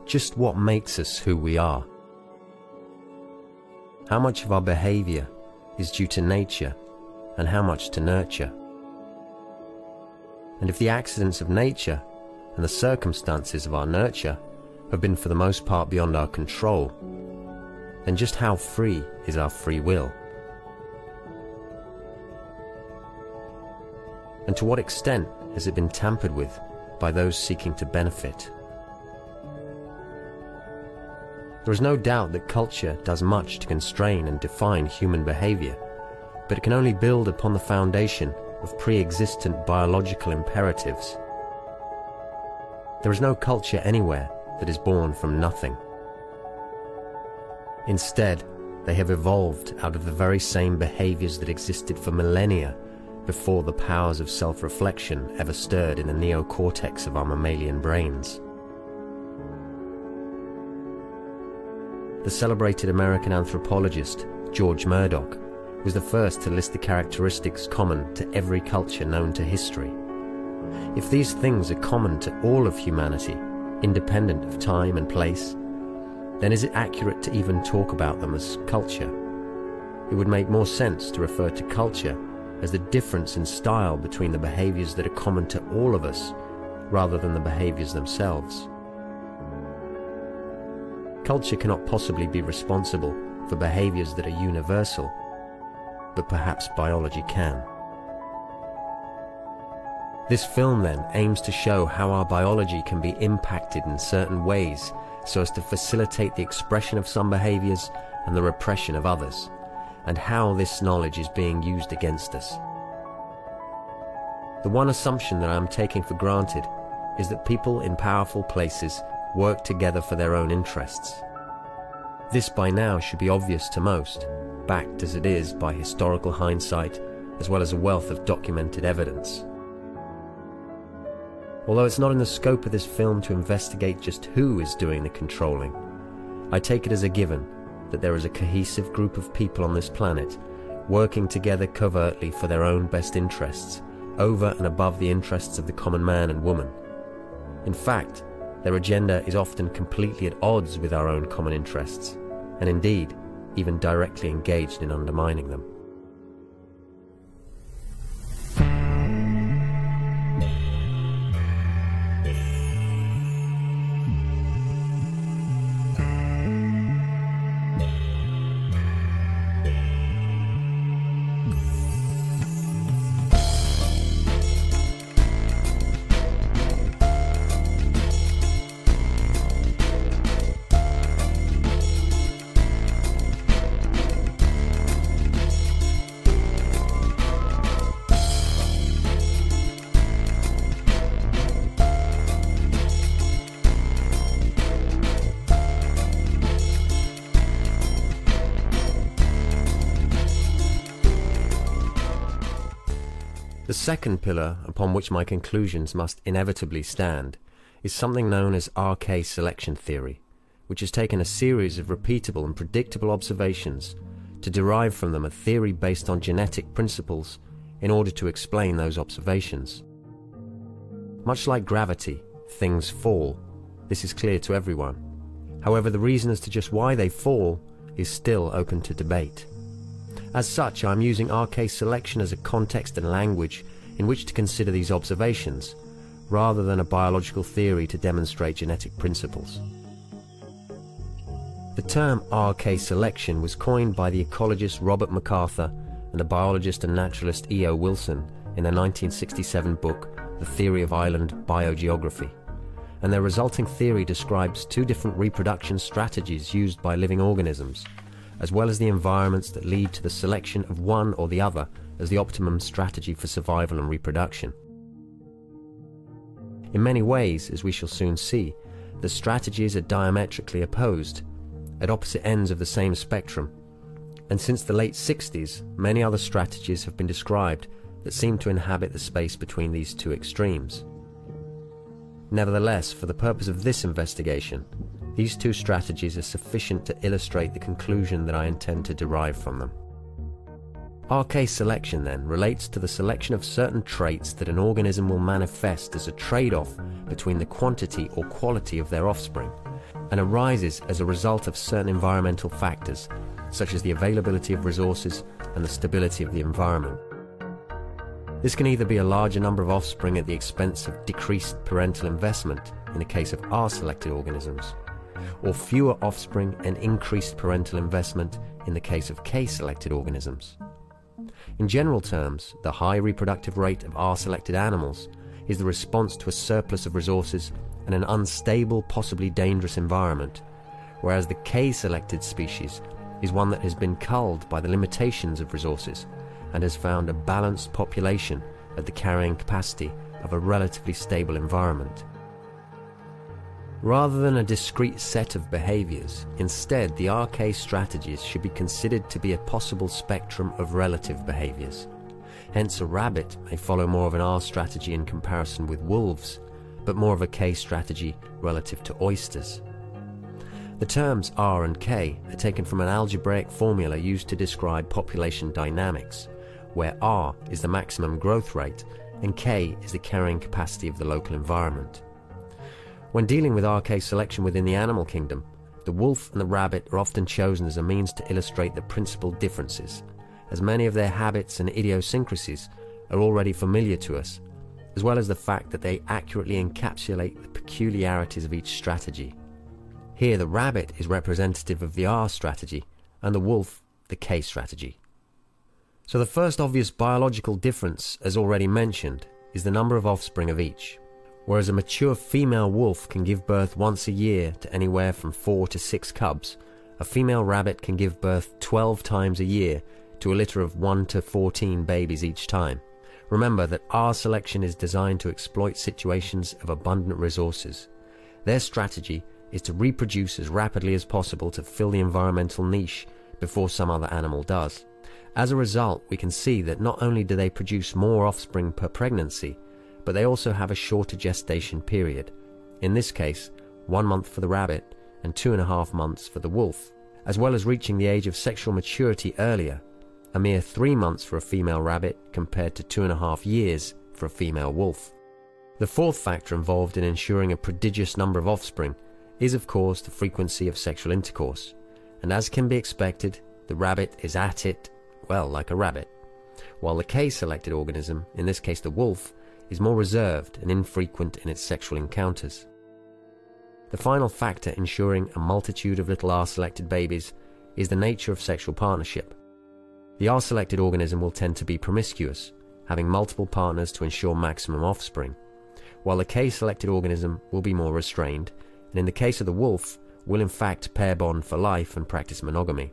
just what makes us who we are. How much of our behavior is due to nature and how much to nurture? And if the accidents of nature and the circumstances of our nurture have been for the most part beyond our control, then just how free is our free will? And to what extent has it been tampered with by those seeking to benefit? There is no doubt that culture does much to constrain and define human behavior, but it can only build upon the foundation of pre-existent biological imperatives. There is no culture anywhere that is born from nothing. Instead, they have evolved out of the very same behaviors that existed for millennia before the powers of self-reflection ever stirred in the neocortex of our mammalian brains. The celebrated American anthropologist George Murdoch was the first to list the characteristics common to every culture known to history. If these things are common to all of humanity, independent of time and place, then is it accurate to even talk about them as culture? It would make more sense to refer to culture as the difference in style between the behaviors that are common to all of us, rather than the behaviors themselves. Culture cannot possibly be responsible for behaviors that are universal, but perhaps biology can. This film then aims to show how our biology can be impacted in certain ways so as to facilitate the expression of some behaviors and the repression of others, and how this knowledge is being used against us. The one assumption that I am taking for granted is that people in powerful places work together for their own interests. This by now should be obvious to most, backed as it is by historical hindsight as well as a wealth of documented evidence. Although it's not in the scope of this film to investigate just who is doing the controlling, I take it as a given that there is a cohesive group of people on this planet working together covertly for their own best interests, over and above the interests of the common man and woman. In fact, their agenda is often completely at odds with our own common interests, and indeed, even directly engaged in undermining them. The second pillar upon which my conclusions must inevitably stand is something known as RK selection theory, which has taken a series of repeatable and predictable observations to derive from them a theory based on genetic principles in order to explain those observations. Much like gravity, things fall. This is clear to everyone. However, the reason as to just why they fall is still open to debate. As such, I am using RK selection as a context and language in which to consider these observations, rather than a biological theory to demonstrate genetic principles. The term RK selection was coined by the ecologist Robert MacArthur and the biologist and naturalist E.O. Wilson in their 1967 book, The Theory of Island Biogeography, and their resulting theory describes two different reproduction strategies used by living organisms, as well as the environments that lead to the selection of one or the other as the optimum strategy for survival and reproduction. In many ways, as we shall soon see, the strategies are diametrically opposed, at opposite ends of the same spectrum, and since the late 60s, many other strategies have been described that seem to inhabit the space between these two extremes. Nevertheless, for the purpose of this investigation, these two strategies are sufficient to illustrate the conclusion that I intend to derive from them. RK selection, then, relates to the selection of certain traits that an organism will manifest as a trade-off between the quantity or quality of their offspring, and arises as a result of certain environmental factors, such as the availability of resources and the stability of the environment. This can either be a larger number of offspring at the expense of decreased parental investment in the case of R-selected organisms, or fewer offspring and increased parental investment in the case of K-selected organisms. In general terms, the high reproductive rate of R-selected animals is the response to a surplus of resources and an unstable, possibly dangerous environment, whereas the K-selected species is one that has been culled by the limitations of resources and has found a balanced population at the carrying capacity of a relatively stable environment. Rather than a discrete set of behaviors, instead the RK strategies should be considered to be a possible spectrum of relative behaviors. Hence a rabbit may follow more of an R strategy in comparison with wolves, but more of a K strategy relative to oysters. The terms R and K are taken from an algebraic formula used to describe population dynamics, where R is the maximum growth rate and K is the carrying capacity of the local environment. When dealing with RK selection within the animal kingdom, the wolf and the rabbit are often chosen as a means to illustrate the principal differences, as many of their habits and idiosyncrasies are already familiar to us, as well as the fact that they accurately encapsulate the peculiarities of each strategy. Here the rabbit is representative of the R strategy and the wolf the K strategy. So the first obvious biological difference, as already mentioned, is the number of offspring of each. Whereas a mature female wolf can give birth once a year to anywhere from 4 to 6 cubs, a female rabbit can give birth 12 times a year to a litter of 1 to 14 babies each time. Remember that R selection is designed to exploit situations of abundant resources. Their strategy is to reproduce as rapidly as possible to fill the environmental niche before some other animal does. As a result, we can see that not only do they produce more offspring per pregnancy, but they also have a shorter gestation period. In this case, 1 month for the rabbit and 2.5 months for the wolf, as well as reaching the age of sexual maturity earlier, a mere 3 months for a female rabbit compared to 2.5 years for a female wolf. The fourth factor involved in ensuring a prodigious number of offspring is of course the frequency of sexual intercourse, and as can be expected, the rabbit is at it, well, like a rabbit, while the K-selected organism, in this case the wolf, is more reserved and infrequent in its sexual encounters. The final factor ensuring a multitude of little R-selected babies is the nature of sexual partnership. The R-selected organism will tend to be promiscuous, having multiple partners to ensure maximum offspring, while the K-selected organism will be more restrained, and in the case of the wolf, will in fact pair bond for life and practice monogamy.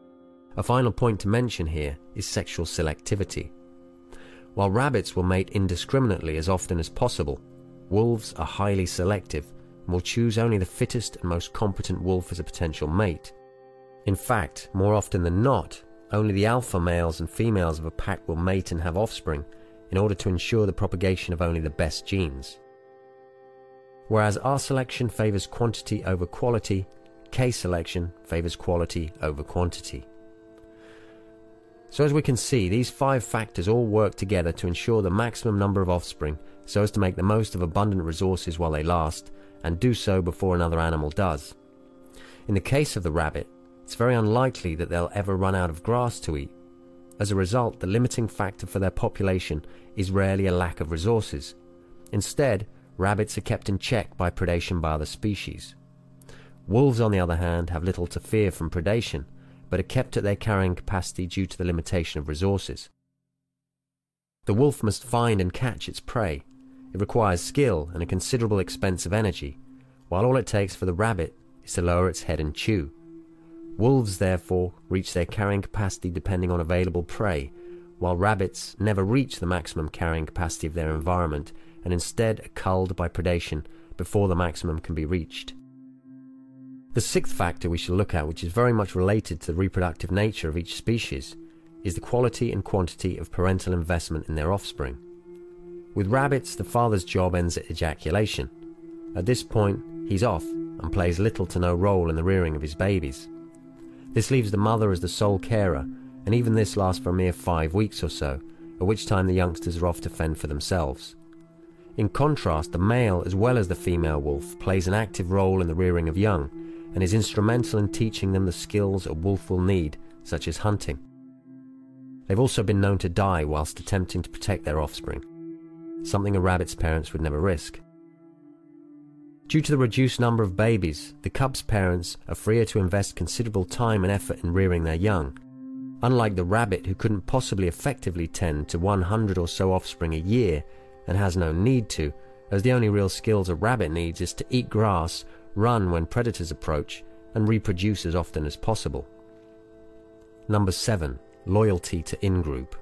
A final point to mention here is sexual selectivity. While rabbits will mate indiscriminately as often as possible, wolves are highly selective and will choose only the fittest and most competent wolf as a potential mate. In fact, more often than not, only the alpha males and females of a pack will mate and have offspring in order to ensure the propagation of only the best genes. Whereas R selection favors quantity over quality, K selection favors quality over quantity. So as we can see, these 5 factors all work together to ensure the maximum number of offspring so as to make the most of abundant resources while they last, and do so before another animal does. In the case of the rabbit, it's very unlikely that they'll ever run out of grass to eat. As a result, the limiting factor for their population is rarely a lack of resources. Instead, rabbits are kept in check by predation by other species. Wolves, on the other hand, have little to fear from predation, but are kept at their carrying capacity due to the limitation of resources. The wolf must find and catch its prey. It requires skill and a considerable expense of energy, while all it takes for the rabbit is to lower its head and chew. Wolves, therefore, reach their carrying capacity depending on available prey, while rabbits never reach the maximum carrying capacity of their environment and instead are culled by predation before the maximum can be reached. The sixth factor we shall look at, which is very much related to the reproductive nature of each species, is the quality and quantity of parental investment in their offspring. With rabbits, the father's job ends at ejaculation. At this point, he's off and plays little to no role in the rearing of his babies. This leaves the mother as the sole carer, and even this lasts for a mere 5 weeks or so, at which time the youngsters are off to fend for themselves. In contrast, the male as well as the female wolf plays an active role in the rearing of young, and is instrumental in teaching them the skills a wolf will need, such as hunting. They've also been known to die whilst attempting to protect their offspring, something a rabbit's parents would never risk. Due to the reduced number of babies, the cub's parents are freer to invest considerable time and effort in rearing their young, unlike the rabbit, who couldn't possibly effectively tend to 100 or so offspring a year and has no need to, as the only real skills a rabbit needs is to eat grass, run when predators approach, and reproduce as often as possible. Number 7. Loyalty to in-group.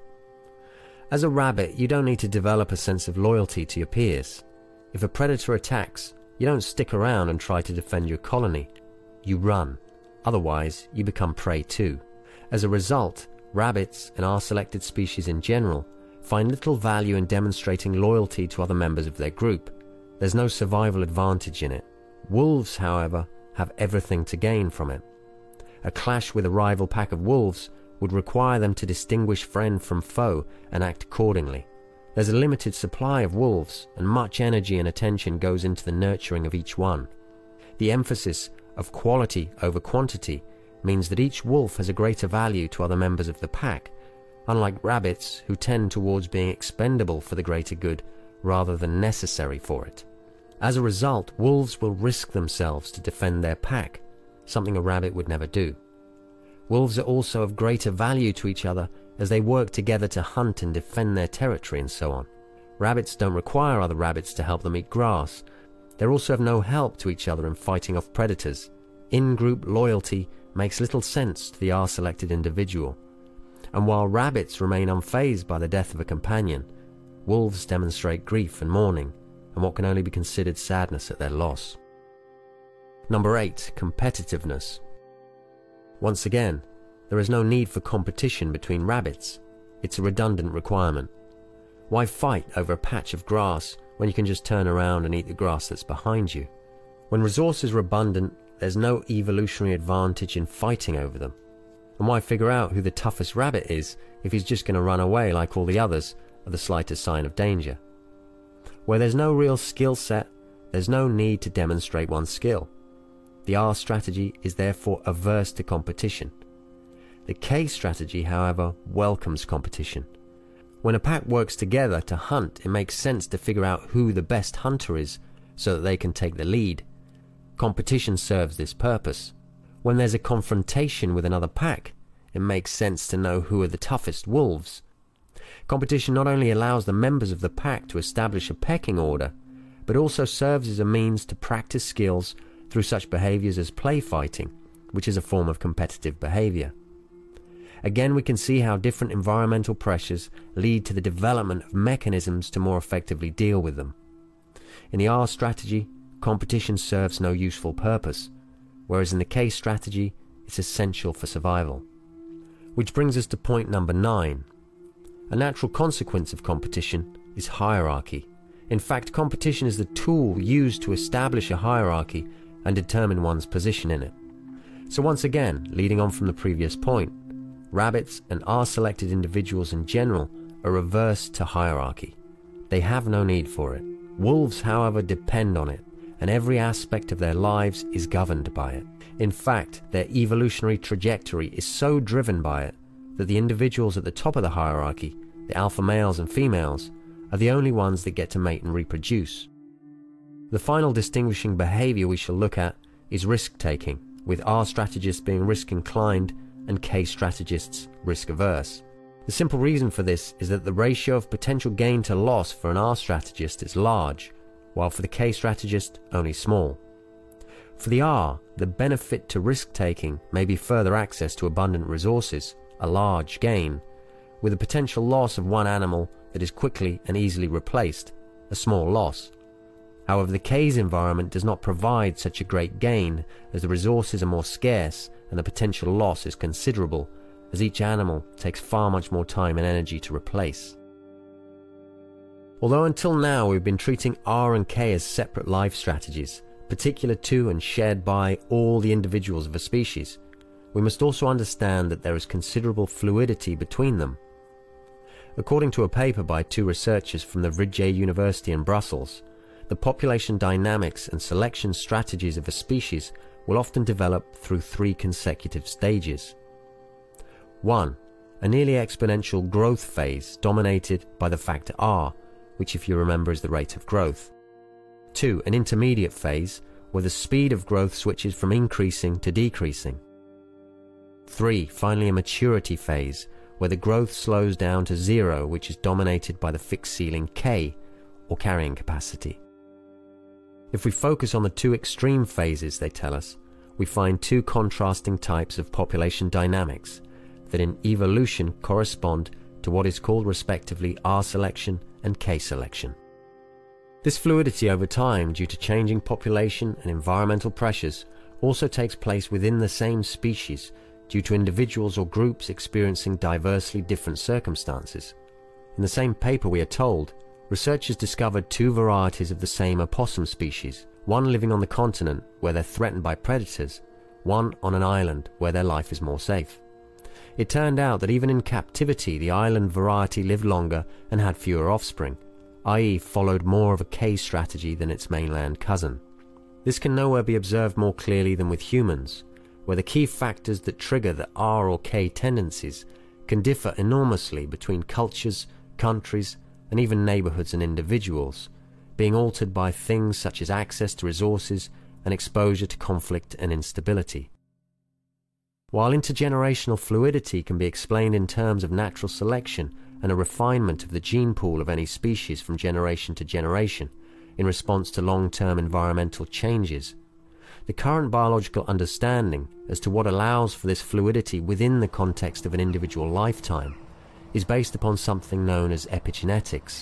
As a rabbit, you don't need to develop a sense of loyalty to your peers. If a predator attacks, you don't stick around and try to defend your colony. You run. Otherwise, you become prey too. As a result, rabbits, and our selected species in general, find little value in demonstrating loyalty to other members of their group. There's no survival advantage in it. Wolves, however, have everything to gain from it. A clash with a rival pack of wolves would require them to distinguish friend from foe and act accordingly. There's a limited supply of wolves, and much energy and attention goes into the nurturing of each one. The emphasis of quality over quantity means that each wolf has a greater value to other members of the pack, unlike rabbits, who tend towards being expendable for the greater good rather than necessary for it. As a result, wolves will risk themselves to defend their pack, something a rabbit would never do. Wolves are also of greater value to each other as they work together to hunt and defend their territory and so on. Rabbits don't require other rabbits to help them eat grass. They're also of no help to each other in fighting off predators. In-group loyalty makes little sense to the R-selected individual. And while rabbits remain unfazed by the death of a companion, wolves demonstrate grief and mourning, and what can only be considered sadness at their loss. Number 8. Competitiveness. Once again, there is no need for competition between rabbits. It's a redundant requirement. Why fight over a patch of grass when you can just turn around and eat the grass that's behind you? When resources are abundant, there's no evolutionary advantage in fighting over them. And why figure out who the toughest rabbit is if he's just going to run away like all the others at the slightest sign of danger? Where there's no real skill set, there's no need to demonstrate one's skill. The R strategy is therefore averse to competition. The K strategy, however, welcomes competition. When a pack works together to hunt, it makes sense to figure out who the best hunter is so that they can take the lead. Competition serves this purpose. When there's a confrontation with another pack, it makes sense to know who are the toughest wolves. Competition not only allows the members of the pack to establish a pecking order, but also serves as a means to practice skills through such behaviors as play fighting, which is a form of competitive behavior. Again, we can see how different environmental pressures lead to the development of mechanisms to more effectively deal with them. In the R strategy, competition serves no useful purpose, whereas in the K strategy, it's essential for survival. Which brings us to point number 9. A natural consequence of competition is hierarchy. In fact, competition is the tool used to establish a hierarchy and determine one's position in it. So once again, leading on from the previous point, rabbits and R-selected individuals in general are averse to hierarchy. They have no need for it. Wolves, however, depend on it, and every aspect of their lives is governed by it. In fact, their evolutionary trajectory is so driven by it that the individuals at the top of the hierarchy, the alpha males and females, are the only ones that get to mate and reproduce. The final distinguishing behavior we shall look at is risk-taking, with R strategists being risk-inclined and K strategists risk-averse. The simple reason for this is that the ratio of potential gain to loss for an R strategist is large, while for the K strategist only small. For the R, the benefit to risk-taking may be further access to abundant resources, a large gain, with a potential loss of one animal that is quickly and easily replaced, a small loss. However, the K's environment does not provide such a great gain, as the resources are more scarce and the potential loss is considerable, as each animal takes far much more time and energy to replace. Although until now we've been treating R and K as separate life strategies, particular to and shared by all the individuals of a species, we must also understand that there is considerable fluidity between them. According to a paper by 2 researchers from the Vrije University in Brussels, the population dynamics and selection strategies of a species will often develop through 3 consecutive stages. 1. A nearly exponential growth phase dominated by the factor R, which if you remember is the rate of growth. 2. An intermediate phase where the speed of growth switches from increasing to decreasing. 3. Finally, a maturity phase where the growth slows down to 0, which is dominated by the fixed ceiling K, or carrying capacity. If we focus on the 2 extreme phases, they tell us, we find 2 contrasting types of population dynamics that in evolution correspond to what is called respectively R selection and K selection. This fluidity over time due to changing population and environmental pressures also takes place within the same species due to individuals or groups experiencing diversely different circumstances. In the same paper, we are told, researchers discovered 2 varieties of the same opossum species, one living on the continent where they're threatened by predators, one on an island where their life is more safe. It turned out that even in captivity, the island variety lived longer and had fewer offspring, i.e. followed more of a K strategy than its mainland cousin. This can nowhere be observed more clearly than with humans, where the key factors that trigger the R or K tendencies can differ enormously between cultures, countries, and even neighborhoods and individuals, being altered by things such as access to resources and exposure to conflict and instability. While intergenerational fluidity can be explained in terms of natural selection and a refinement of the gene pool of any species from generation to generation in response to long-term environmental changes, the current biological understanding as to what allows for this fluidity within the context of an individual lifetime is based upon something known as epigenetics.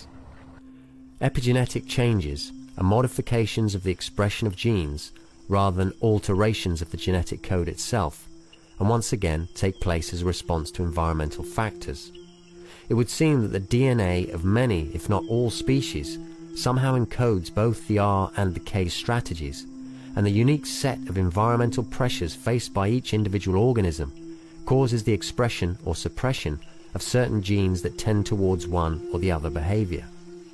Epigenetic changes are modifications of the expression of genes rather than alterations of the genetic code itself, and once again take place as a response to environmental factors. It would seem that the DNA of many, if not all species, somehow encodes both the R and the K strategies, and the unique set of environmental pressures faced by each individual organism causes the expression or suppression of certain genes that tend towards one or the other behavior.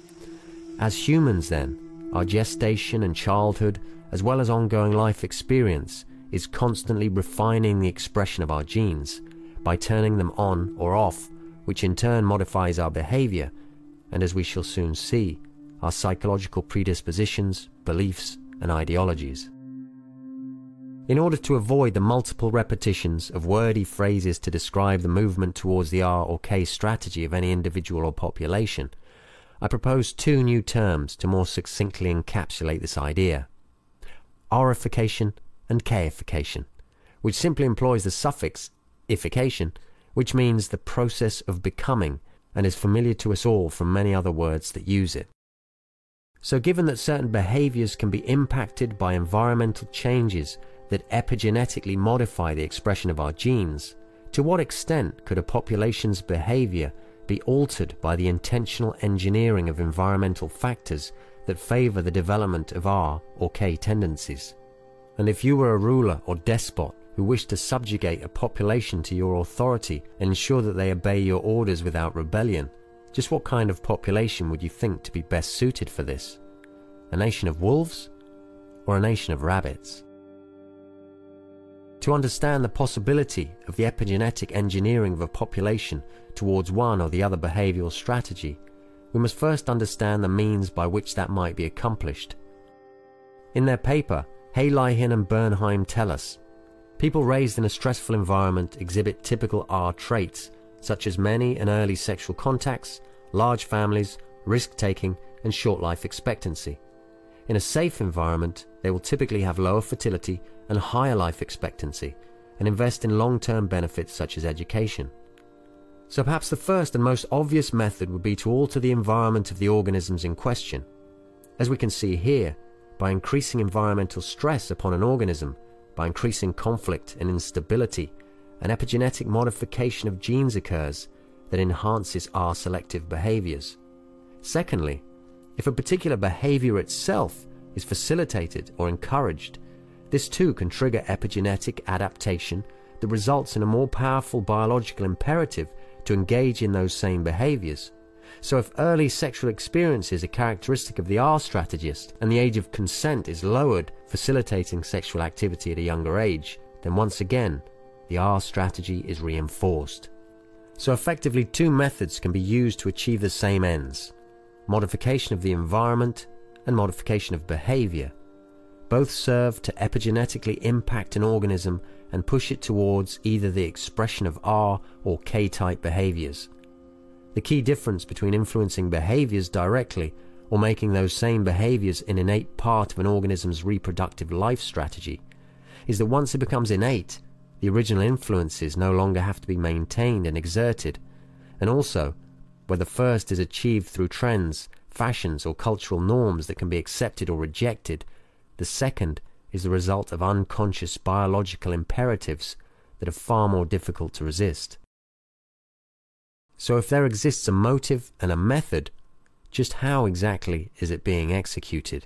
As humans then, our gestation and childhood, as well as ongoing life experience, is constantly refining the expression of our genes by turning them on or off, which in turn modifies our behavior, and as we shall soon see, our psychological predispositions, beliefs, and ideologies. In order to avoid the multiple repetitions of wordy phrases to describe the movement towards the R or K strategy of any individual or population, I propose 2 new terms to more succinctly encapsulate this idea: Rification and Kification, which simply employs the suffix ification, which means the process of becoming, and is familiar to us all from many other words that use it. So given that certain behaviors can be impacted by environmental changes that epigenetically modify the expression of our genes, to what extent could a population's behavior be altered by the intentional engineering of environmental factors that favor the development of R or K tendencies? And if you were a ruler or despot who wished to subjugate a population to your authority and ensure that they obey your orders without rebellion, just what kind of population would you think to be best suited for this? A nation of wolves or a nation of rabbits? To understand the possibility of the epigenetic engineering of a population towards one or the other behavioral strategy, we must first understand the means by which that might be accomplished. In their paper, Hayleihen and Bernheim tell us, people raised in a stressful environment exhibit typical R traits, such as many and early sexual contacts, large families, risk-taking, and short life expectancy. In a safe environment, they will typically have lower fertility and higher life expectancy, and invest in long-term benefits such as education. So perhaps the first and most obvious method would be to alter the environment of the organisms in question. As we can see here, by increasing environmental stress upon an organism, by increasing conflict and instability, an epigenetic modification of genes occurs that enhances our selective behaviors. Secondly, if a particular behavior itself is facilitated or encouraged, this too can trigger epigenetic adaptation that results in a more powerful biological imperative to engage in those same behaviors, So if early sexual experience is a characteristic of the R strategist and the age of consent is lowered, facilitating sexual activity at a younger age, then once again, the R strategy is reinforced. So effectively, two methods can be used to achieve the same ends: modification of the environment and modification of behavior. Both serve to epigenetically impact an organism and push it towards either the expression of R or K-type behaviors. The key difference between influencing behaviors directly or making those same behaviors an innate part of an organism's reproductive life strategy is that once it becomes innate, the original influences no longer have to be maintained and exerted, and also, where the first is achieved through trends, fashions, or cultural norms that can be accepted or rejected, the second is the result of unconscious biological imperatives that are far more difficult to resist. So if there exists a motive and a method, just how exactly is it being executed?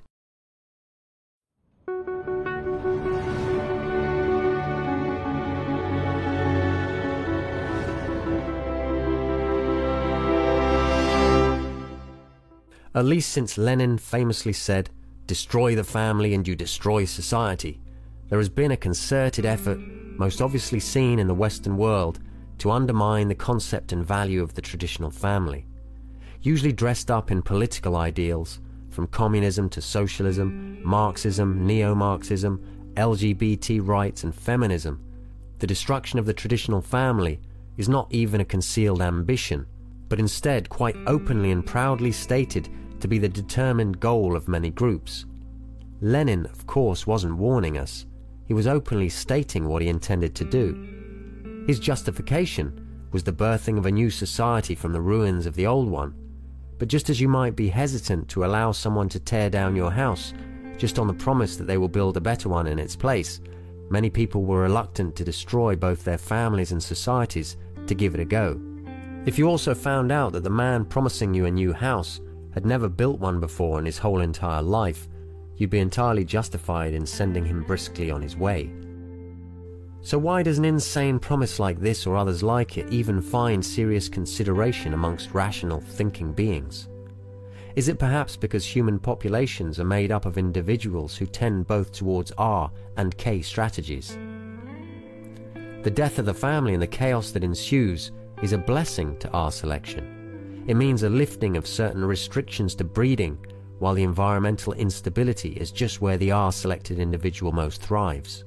At least since Lenin famously said, "Destroy the family and you destroy society," there has been a concerted effort, most obviously seen in the Western world, to undermine the concept and value of the traditional family. Usually dressed up in political ideals, from communism to socialism, Marxism, neo-Marxism, LGBT rights and feminism, the destruction of the traditional family is not even a concealed ambition, but instead quite openly and proudly stated to be the determined goal of many groups. Lenin, of course, wasn't warning us. He was openly stating what he intended to do. His justification was the birthing of a new society from the ruins of the old one. But just as you might be hesitant to allow someone to tear down your house just on the promise that they will build a better one in its place, many people were reluctant to destroy both their families and societies to give it a go. If you also found out that the man promising you a new house had never built one before in his whole entire life, you'd be entirely justified in sending him briskly on his way. So why does an insane promise like this or others like it even find serious consideration amongst rational thinking beings? Is it perhaps because human populations are made up of individuals who tend both towards R and K strategies? The death of the family and the chaos that ensues is a blessing to R selection. It means a lifting of certain restrictions to breeding, while the environmental instability is just where the R-selected individual most thrives.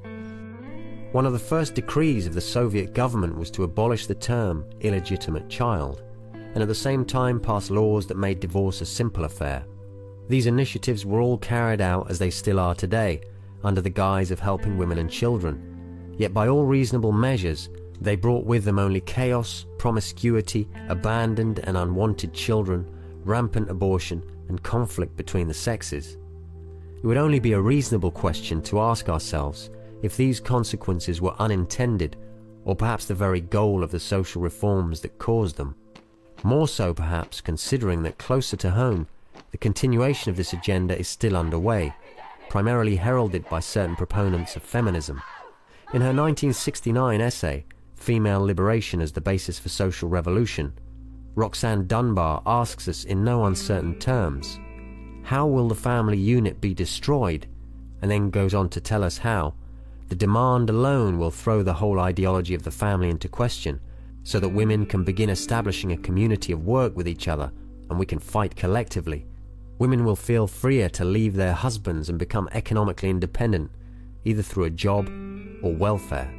One of the first decrees of the Soviet government was to abolish the term illegitimate child, and at the same time pass laws that made divorce a simple affair. These initiatives were all carried out, as they still are today, under the guise of helping women and children. Yet by all reasonable measures, they brought with them only chaos, promiscuity, abandoned and unwanted children, rampant abortion, and conflict between the sexes. It would only be a reasonable question to ask ourselves if these consequences were unintended, or perhaps the very goal of the social reforms that caused them. More so perhaps considering that closer to home, the continuation of this agenda is still underway, primarily heralded by certain proponents of feminism. In her 1969 essay, Female Liberation as the Basis for Social Revolution, Roxanne Dunbar asks us in no uncertain terms, how will the family unit be destroyed? And then goes on to tell us how the demand alone will throw the whole ideology of the family into question, so that women can begin establishing a community of work with each other and we can fight collectively. Women will feel freer to leave their husbands and become economically independent, either through a job or welfare.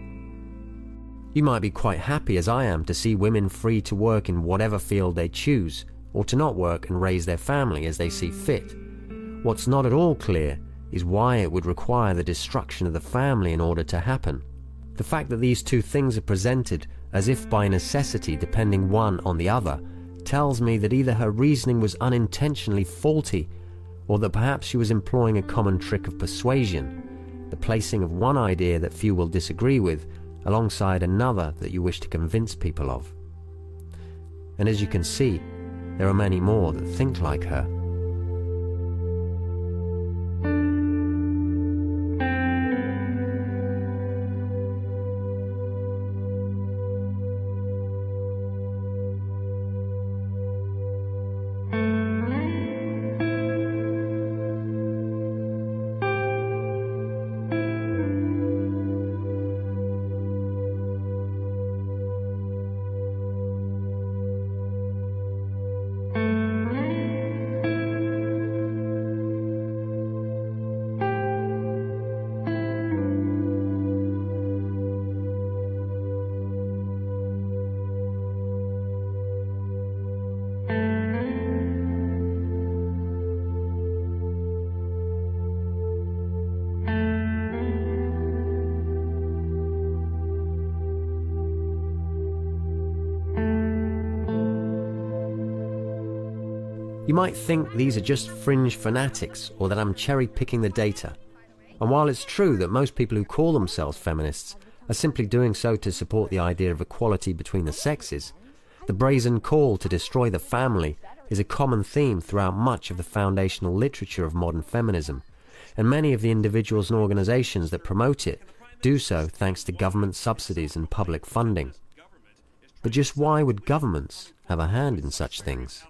You might be quite happy, as I am, to see women free to work in whatever field they choose, or to not work and raise their family as they see fit. What's not at all clear is why it would require the destruction of the family in order to happen. The fact that these two things are presented as if by necessity depending one on the other tells me that either her reasoning was unintentionally faulty, or that perhaps she was employing a common trick of persuasion, the placing of one idea that few will disagree with alongside another that you wish to convince people of. And as you can see, there are many more that think like her. You might think these are just fringe fanatics or that I'm cherry-picking the data. And while it's true that most people who call themselves feminists are simply doing so to support the idea of equality between the sexes, the brazen call to destroy the family is a common theme throughout much of the foundational literature of modern feminism, and many of the individuals and organizations that promote it do so thanks to government subsidies and public funding. But just why would governments have a hand in such things?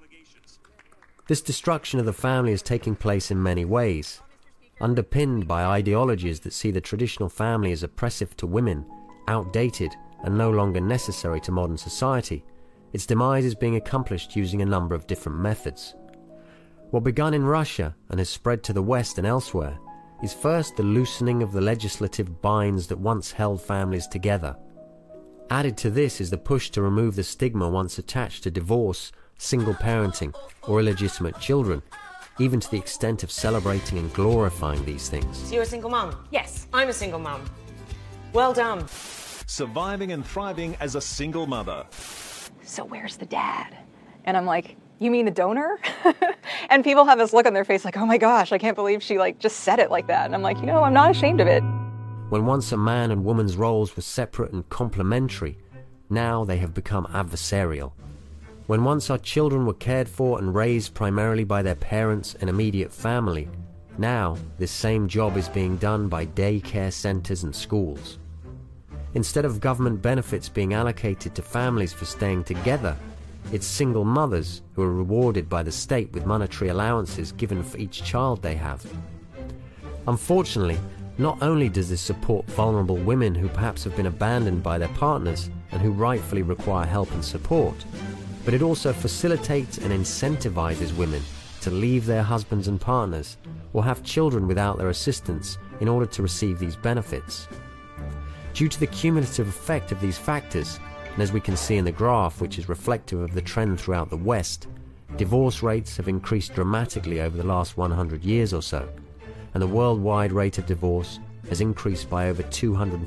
This destruction of the family is taking place in many ways, underpinned by ideologies that see the traditional family as oppressive to women, outdated, and no longer necessary to modern society. Its demise is being accomplished using a number of different methods. What begun in Russia and has spread to the West and elsewhere is first the loosening of the legislative binds that once held families together. Added to this is the push to remove the stigma once attached to divorce, single parenting, or illegitimate children, even to the extent of celebrating and glorifying these things. So you're a single mum? Yes. I'm a single mum. Well done. Surviving and thriving as a single mother. So where's the dad? And I'm like, you mean the donor? And people have this look on their face like, oh my gosh, I can't believe she just said it like that. And I'm like, I'm not ashamed of it. When once a man and woman's roles were separate and complementary, now they have become adversarial. When once our children were cared for and raised primarily by their parents and immediate family, now this same job is being done by daycare centers and schools. Instead of government benefits being allocated to families for staying together, it's single mothers who are rewarded by the state with monetary allowances given for each child they have. Unfortunately, not only does this support vulnerable women who perhaps have been abandoned by their partners and who rightfully require help and support, but it also facilitates and incentivizes women to leave their husbands and partners or have children without their assistance in order to receive these benefits. Due to the cumulative effect of these factors, and as we can see in the graph, which is reflective of the trend throughout the West, divorce rates have increased dramatically over the last 100 years or so, and the worldwide rate of divorce has increased by over 250%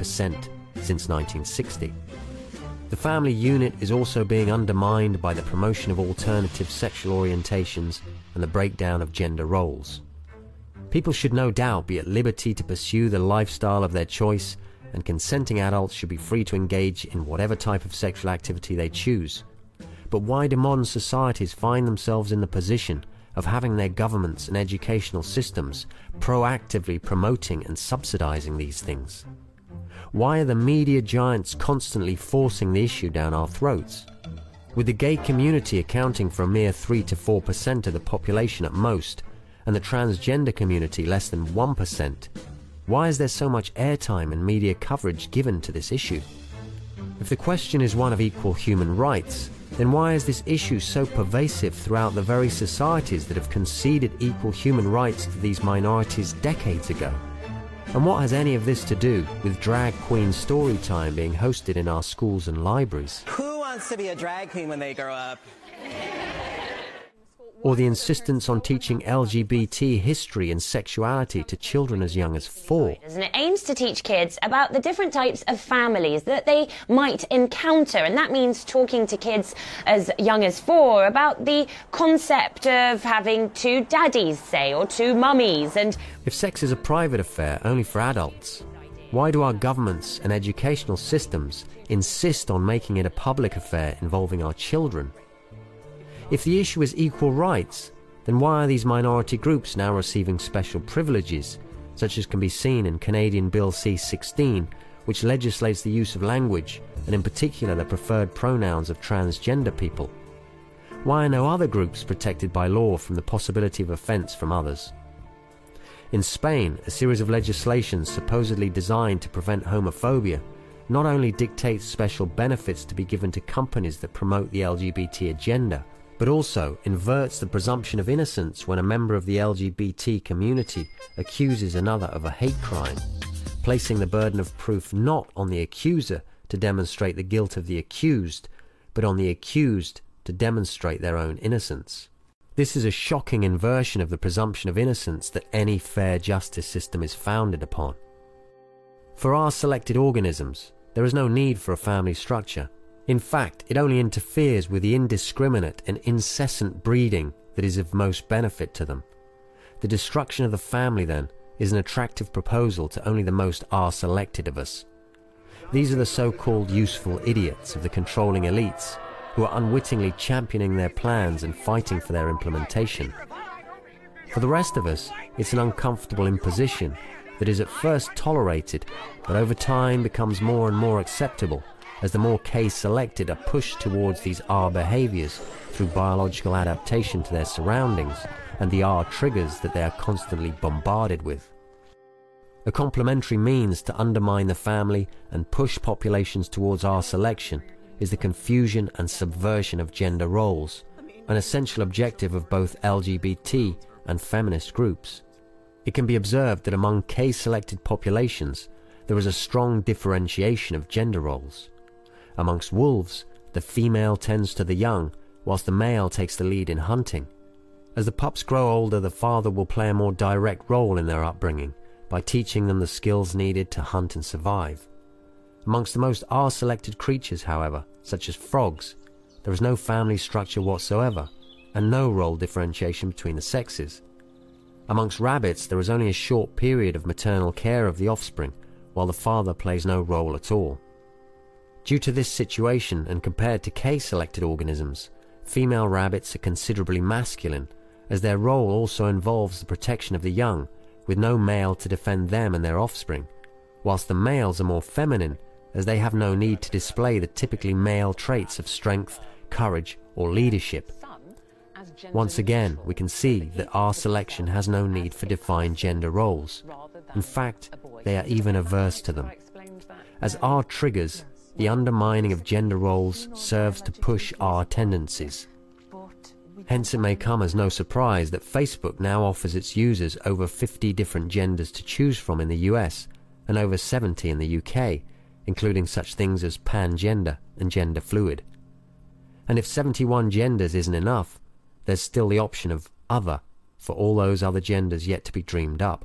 since 1960. The family unit is also being undermined by the promotion of alternative sexual orientations and the breakdown of gender roles. People should no doubt be at liberty to pursue the lifestyle of their choice, and consenting adults should be free to engage in whatever type of sexual activity they choose. But why do modern societies find themselves in the position of having their governments and educational systems proactively promoting and subsidizing these things? Why are the media giants constantly forcing the issue down our throats? With the gay community accounting for a mere 3 to 4% of the population at most, and the transgender community less than 1%, why is there so much airtime and media coverage given to this issue? If the question is one of equal human rights, then why is this issue so pervasive throughout the very societies that have conceded equal human rights to these minorities decades ago? And what has any of this to do with drag queen story time being hosted in our schools and libraries? Who wants to be a drag queen when they grow up? Or the insistence on teaching LGBT history and sexuality to children as young as 4. And it aims to teach kids about the different types of families that they might encounter, and that means talking to kids as young as 4 about the concept of having 2 daddies, say, or 2 mummies. And if sex is a private affair only for adults, why do our governments and educational systems insist on making it a public affair involving our children? If the issue is equal rights, then why are these minority groups now receiving special privileges, such as can be seen in Canadian Bill C-16, which legislates the use of language, and in particular the preferred pronouns of transgender people? Why are no other groups protected by law from the possibility of offence from others? In Spain, a series of legislations supposedly designed to prevent homophobia not only dictates special benefits to be given to companies that promote the LGBT agenda, but also inverts the presumption of innocence when a member of the LGBT community accuses another of a hate crime, placing the burden of proof not on the accuser to demonstrate the guilt of the accused, but on the accused to demonstrate their own innocence. This is a shocking inversion of the presumption of innocence that any fair justice system is founded upon. For our selected organisms, there is no need for a family structure. In fact, it only interferes with the indiscriminate and incessant breeding that is of most benefit to them. The destruction of the family, then, is an attractive proposal to only the most R-selected of us. These are the so-called useful idiots of the controlling elites, who are unwittingly championing their plans and fighting for their implementation. For the rest of us, it's an uncomfortable imposition that is at first tolerated, but over time becomes more and more acceptable as the more K-selected are pushed towards these R behaviors through biological adaptation to their surroundings and the R triggers that they are constantly bombarded with. A complementary means to undermine the family and push populations towards R selection is the confusion and subversion of gender roles, an essential objective of both LGBT and feminist groups. It can be observed that among K-selected populations there is a strong differentiation of gender roles. Amongst wolves, the female tends to the young, whilst the male takes the lead in hunting. As the pups grow older, the father will play a more direct role in their upbringing by teaching them the skills needed to hunt and survive. Amongst the most R-selected creatures, however, such as frogs, there is no family structure whatsoever, and no role differentiation between the sexes. Amongst rabbits, there is only a short period of maternal care of the offspring, while the father plays no role at all. Due to this situation, and compared to K-selected organisms, female rabbits are considerably masculine, as their role also involves the protection of the young, with no male to defend them and their offspring, whilst the males are more feminine, as they have no need to display the typically male traits of strength, courage, or leadership. Once again, we can see that R selection has no need for defined gender roles. In fact, they are even averse to them. As R triggers, the undermining of gender roles serves to push R tendencies. Hence it may come as no surprise that Facebook now offers its users over 50 different genders to choose from in the US and over 70 in the UK, including such things as pangender and gender fluid. And if 71 genders isn't enough, there's still the option of other for all those other genders yet to be dreamed up.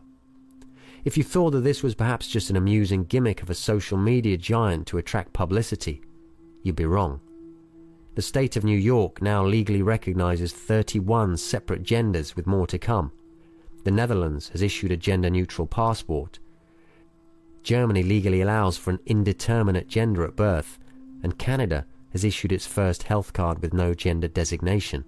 If you thought that this was perhaps just an amusing gimmick of a social media giant to attract publicity, you'd be wrong. The state of New York now legally recognizes 31 separate genders, with more to come. The Netherlands has issued a gender-neutral passport. Germany legally allows for an indeterminate gender at birth, and Canada has issued its first health card with no gender designation.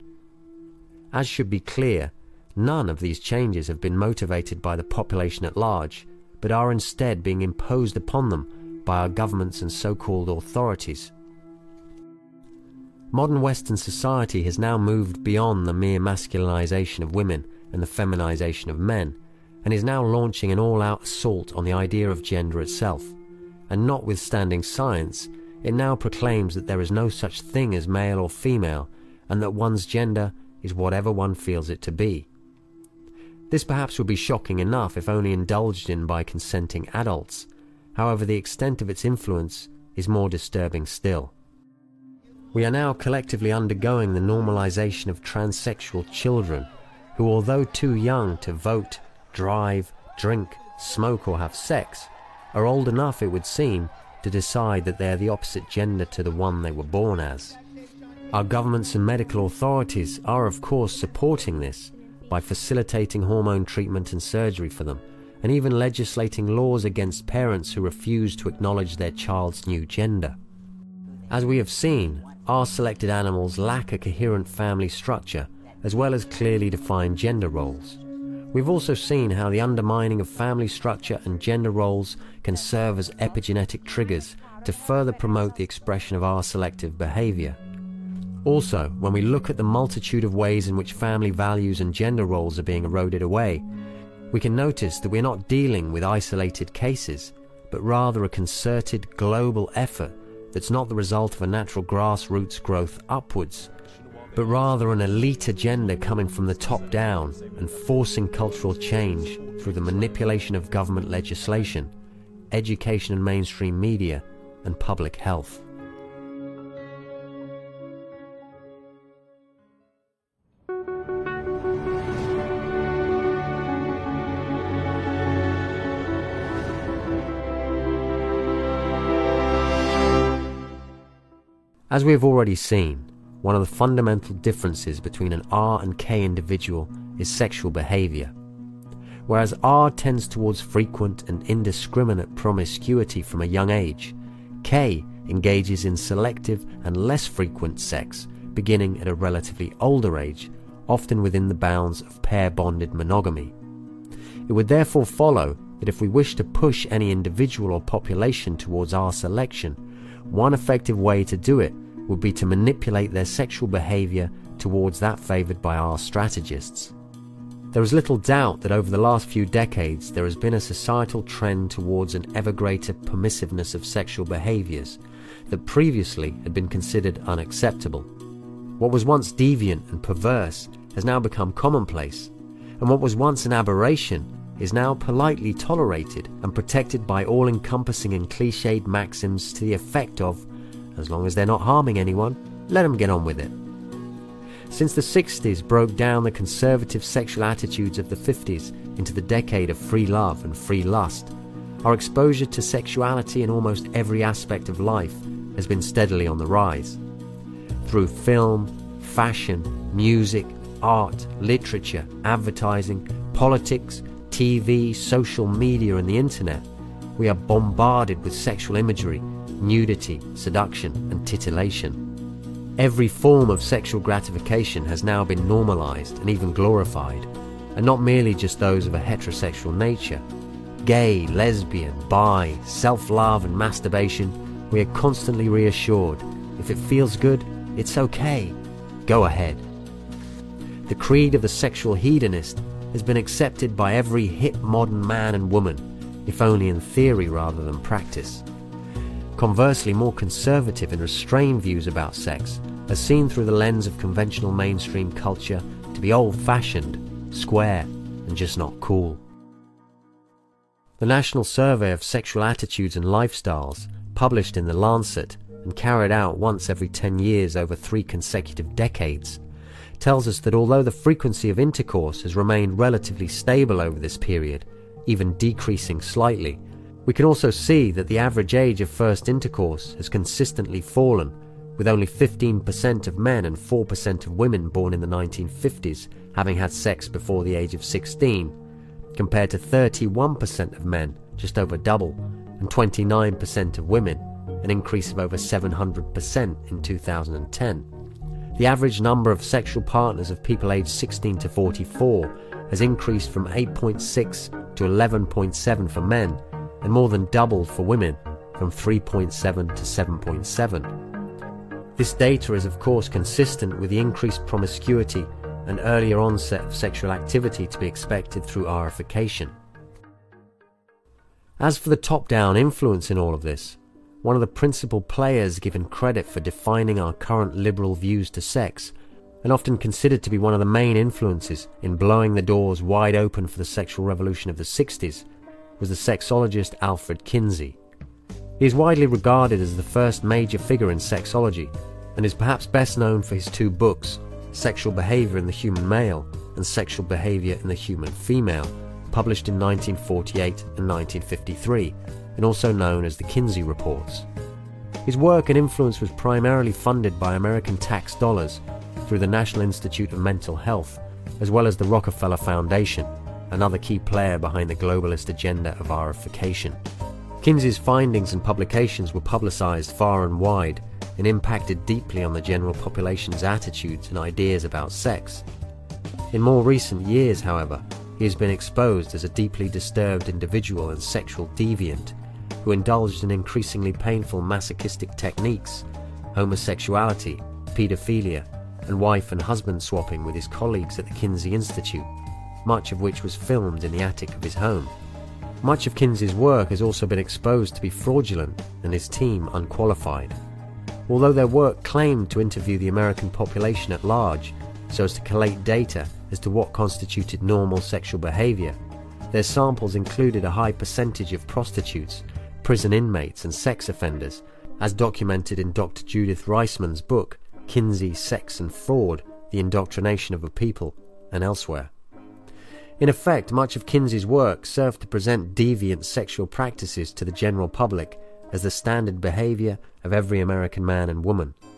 As should be clear, none of these changes have been motivated by the population at large, but are instead being imposed upon them by our governments and so-called authorities. Modern Western society has now moved beyond the mere masculinization of women and the feminization of men, and is now launching an all-out assault on the idea of gender itself. And notwithstanding science, it now proclaims that there is no such thing as male or female, and that one's gender is whatever one feels it to be. This perhaps would be shocking enough if only indulged in by consenting adults. However, the extent of its influence is more disturbing still. We are now collectively undergoing the normalization of transsexual children, who, although too young to vote, drive, drink, smoke or have sex, are old enough, it would seem, to decide that they are the opposite gender to the one they were born as. Our governments and medical authorities are of course supporting this by facilitating hormone treatment and surgery for them, and even legislating laws against parents who refuse to acknowledge their child's new gender. As we have seen, R-selected animals lack a coherent family structure, as well as clearly defined gender roles. We've also seen how the undermining of family structure and gender roles can serve as epigenetic triggers to further promote the expression of R-selective behavior. Also, when we look at the multitude of ways in which family values and gender roles are being eroded away, we can notice that we're not dealing with isolated cases, but rather a concerted global effort that's not the result of a natural grassroots growth upwards, but rather an elite agenda coming from the top down and forcing cultural change through the manipulation of government legislation, education and mainstream media, and public health. As we have already seen, one of the fundamental differences between an R and K individual is sexual behavior. Whereas R tends towards frequent and indiscriminate promiscuity from a young age, K engages in selective and less frequent sex beginning at a relatively older age, often within the bounds of pair-bonded monogamy. It would therefore follow that if we wish to push any individual or population towards R selection, one effective way to do it would be to manipulate their sexual behavior towards that favored by R strategists. There is little doubt that over the last few decades there has been a societal trend towards an ever greater permissiveness of sexual behaviors that previously had been considered unacceptable. What was once deviant and perverse has now become commonplace, and what was once an aberration is now politely tolerated and protected by all-encompassing and cliched maxims to the effect of, as long as they're not harming anyone, let them get on with it. Since the 60s broke down the conservative sexual attitudes of the 50s into the decade of free love and free lust, our exposure to sexuality in almost every aspect of life has been steadily on the rise. Through film, fashion, music, art, literature, advertising, politics, TV, social media and the internet, we are bombarded with sexual imagery, nudity, seduction and titillation. Every form of sexual gratification has now been normalized and even glorified, and not merely just those of a heterosexual nature. Gay, lesbian, bi, self-love and masturbation, we are constantly reassured, if it feels good, it's okay, go ahead. The creed of the sexual hedonist has been accepted by every hip modern man and woman, if only in theory rather than practice. Conversely, more conservative and restrained views about sex are seen through the lens of conventional mainstream culture to be old-fashioned, square, and just not cool. The National Survey of Sexual Attitudes and Lifestyles, published in The Lancet and carried out once every 10 years over 3 consecutive decades, tells us that although the frequency of intercourse has remained relatively stable over this period, even decreasing slightly, we can also see that the average age of first intercourse has consistently fallen, with only 15% of men and 4% of women born in the 1950s having had sex before the age of 16, compared to 31% of men, just over double, and 29% of women, an increase of over 700% in 2010. The average number of sexual partners of people aged 16 to 44 has increased from 8.6 to 11.7 for men, and more than doubled for women, from 3.7 to 7.7. This data is of course consistent with the increased promiscuity and earlier onset of sexual activity to be expected through Rification. As for the top-down influence in all of this, one of the principal players given credit for defining our current liberal views to sex, and often considered to be one of the main influences in blowing the doors wide open for the sexual revolution of the 60s, was the sexologist Alfred Kinsey. He is widely regarded as the first major figure in sexology, and is perhaps best known for his 2 books, Sexual Behavior in the Human Male and Sexual Behavior in the Human Female, published in 1948 and 1953, and also known as the Kinsey Reports. His work and influence was primarily funded by American tax dollars through the National Institute of Mental Health, as well as the Rockefeller Foundation, another key player behind the globalist agenda of Rification. Kinsey's findings and publications were publicized far and wide and impacted deeply on the general population's attitudes and ideas about sex. In more recent years, however, he has been exposed as a deeply disturbed individual and sexual deviant who indulged in increasingly painful masochistic techniques, homosexuality, paedophilia, and wife and husband swapping with his colleagues at the Kinsey Institute, much of which was filmed in the attic of his home. Much of Kinsey's work has also been exposed to be fraudulent and his team unqualified. Although their work claimed to interview the American population at large so as to collate data as to what constituted normal sexual behavior, their samples included a high percentage of prostitutes, prison inmates and sex offenders, as documented in Dr. Judith Reisman's book, Kinsey, Sex and Fraud, The Indoctrination of a People, and elsewhere. In effect, much of Kinsey's work served to present deviant sexual practices to the general public as the standard behavior of every American man and woman.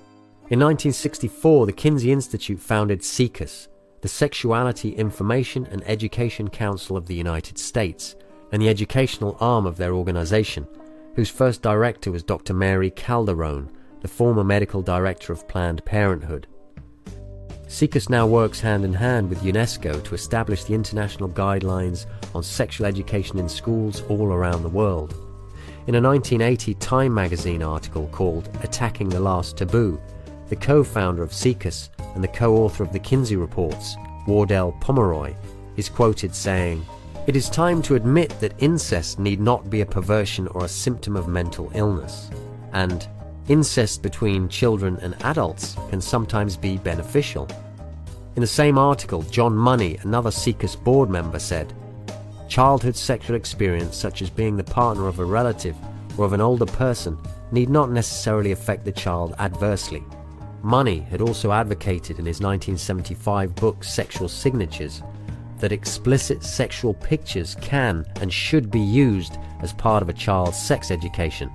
In 1964, the Kinsey Institute founded SIECUS, the Sexuality Information and Education Council of the United States, and the educational arm of their organization, whose first director was Dr. Mary Calderone, the former medical director of Planned Parenthood. SIECUS now works hand in hand with UNESCO to establish the international guidelines on sexual education in schools all around the world. In a 1980 Time magazine article called Attacking the Last Taboo, the co-founder of SIECUS and the co-author of the Kinsey Reports, Wardell Pomeroy, is quoted saying, "It is time to admit that incest need not be a perversion or a symptom of mental illness, and incest between children and adults can sometimes be beneficial." In the same article, John Money, another SIECUS board member, said, "Childhood sexual experience such as being the partner of a relative or of an older person need not necessarily affect the child adversely." Money had also advocated in his 1975 book Sexual Signatures that explicit sexual pictures can and should be used as part of a child's sex education.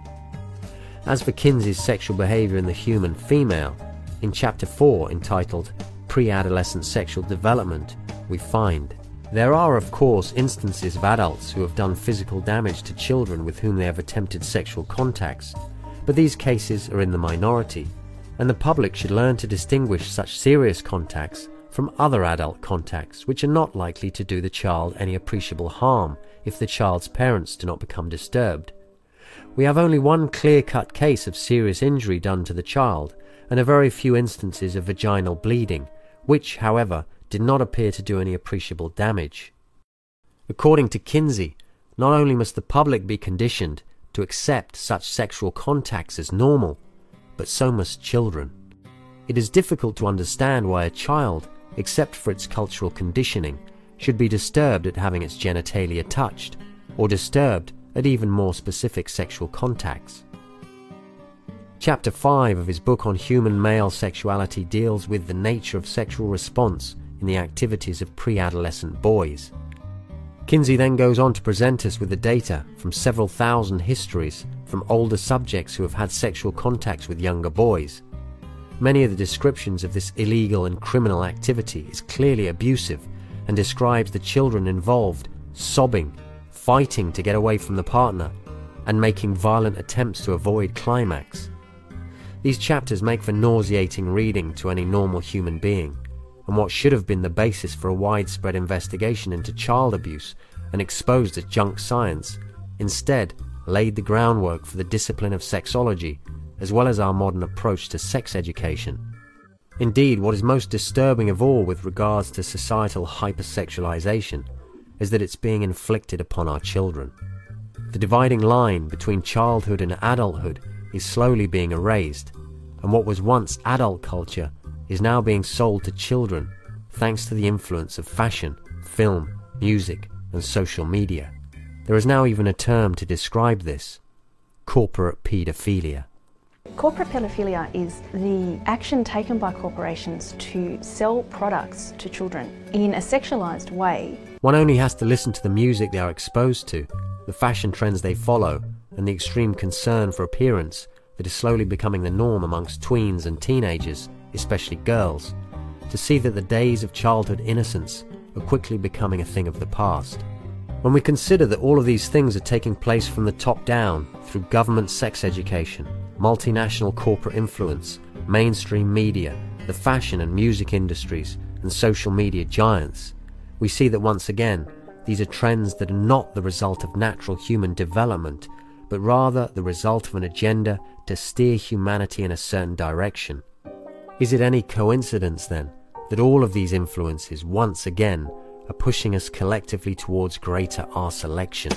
As for Kinsey's sexual behavior in the human female, in Chapter 4 entitled Pre-Adolescent Sexual Development, we find, there are of course instances of adults who have done physical damage to children with whom they have attempted sexual contacts, but these cases are in the minority, and the public should learn to distinguish such serious contacts from other adult contacts which are not likely to do the child any appreciable harm if the child's parents do not become disturbed. We have only one clear-cut case of serious injury done to the child, and a very few instances of vaginal bleeding, which, however, did not appear to do any appreciable damage. According to Kinsey, not only must the public be conditioned to accept such sexual contacts as normal, but so must children. It is difficult to understand why a child, except for its cultural conditioning, should be disturbed at having its genitalia touched, or disturbed at even more specific sexual contacts. Chapter 5 of his book on human male sexuality deals with the nature of sexual response in the activities of pre-adolescent boys. Kinsey then goes on to present us with the data from several thousand histories from older subjects who have had sexual contacts with younger boys. Many of the descriptions of this illegal and criminal activity is clearly abusive and describes the children involved sobbing, fighting to get away from the partner, and making violent attempts to avoid climax. These chapters make for nauseating reading to any normal human being, and what should have been the basis for a widespread investigation into child abuse and exposed as junk science, instead laid the groundwork for the discipline of sexology, as well as our modern approach to sex education. Indeed, what is most disturbing of all with regards to societal hypersexualization is that it's being inflicted upon our children. The dividing line between childhood and adulthood is slowly being erased, and what was once adult culture is now being sold to children thanks to the influence of fashion, film, music, and social media. There is now even a term to describe this: corporate paedophilia. Corporate pedophilia is the action taken by corporations to sell products to children in a sexualized way. One only has to listen to the music they are exposed to, the fashion trends they follow, and the extreme concern for appearance that is slowly becoming the norm amongst tweens and teenagers, especially girls, to see that the days of childhood innocence are quickly becoming a thing of the past. When we consider that all of these things are taking place from the top down through government sex education, multinational corporate influence, mainstream media, the fashion and music industries, and social media giants, we see that once again, these are trends that are not the result of natural human development, but rather the result of an agenda to steer humanity in a certain direction. Is it any coincidence, then, that all of these influences, once again, are pushing us collectively towards greater R-selection?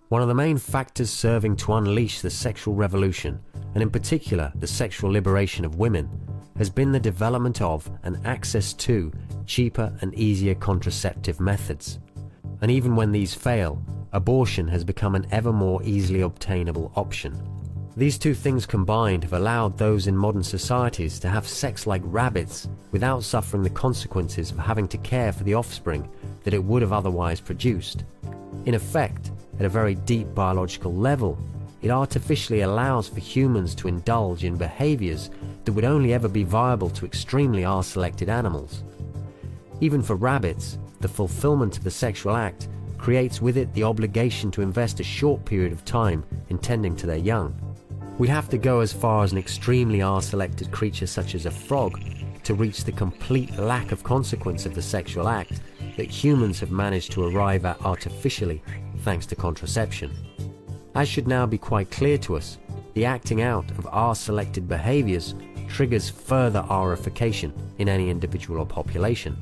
One of the main factors serving to unleash the sexual revolution, and in particular the sexual liberation of women, has been the development of and access to cheaper and easier contraceptive methods. And even when these fail, abortion has become an ever more easily obtainable option. These two things combined have allowed those in modern societies to have sex like rabbits without suffering the consequences of having to care for the offspring that it would have otherwise produced. In effect, at a very deep biological level, it artificially allows for humans to indulge in behaviors that would only ever be viable to extremely R-selected animals. Even for rabbits, the fulfillment of the sexual act creates with it the obligation to invest a short period of time in tending to their young. We have to go as far as an extremely R-selected creature such as a frog to reach the complete lack of consequence of the sexual act that humans have managed to arrive at artificially thanks to contraception. As should now be quite clear to us, the acting out of R-selected behaviors triggers further R-ification in any individual or population.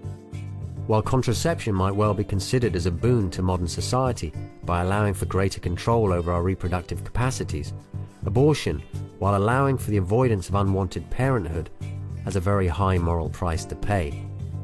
While contraception might well be considered as a boon to modern society by allowing for greater control over our reproductive capacities, abortion, while allowing for the avoidance of unwanted parenthood, has a very high moral price to pay.